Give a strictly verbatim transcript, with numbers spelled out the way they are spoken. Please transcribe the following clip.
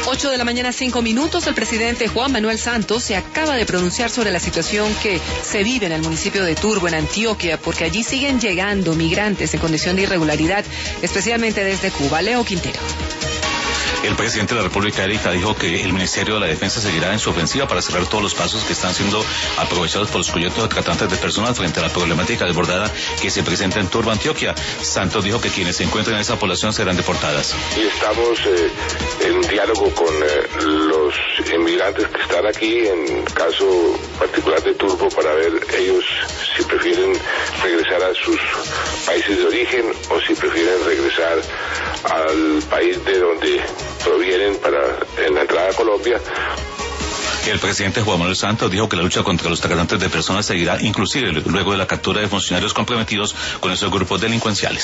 ocho de la mañana, cinco minutos. El presidente Juan Manuel Santos se acaba de pronunciar sobre la situación que se vive en el municipio de Turbo, en Antioquia, porque allí siguen llegando migrantes en condición de irregularidad, especialmente desde Cuba. Leo Quintero. El presidente de la República, Erika, dijo que el Ministerio de la Defensa seguirá en su ofensiva para cerrar todos los pasos que están siendo aprovechados por los proyectos de tratantes de personas frente a la problemática desbordada que se presenta en Turbo, Antioquia. Santos dijo que quienes se encuentren en esa población serán deportadas. Y estamos eh, en un diálogo con eh, los inmigrantes que están aquí, en caso particular de Turbo, para ver ellos si prefieren regresar a sus países de origen o si prefieren regresar al país de donde provienen para en la entrada a Colombia. El presidente Juan Manuel Santos dijo que la lucha contra los tratantes de personas seguirá, inclusive luego de la captura de funcionarios comprometidos con esos grupos delincuenciales.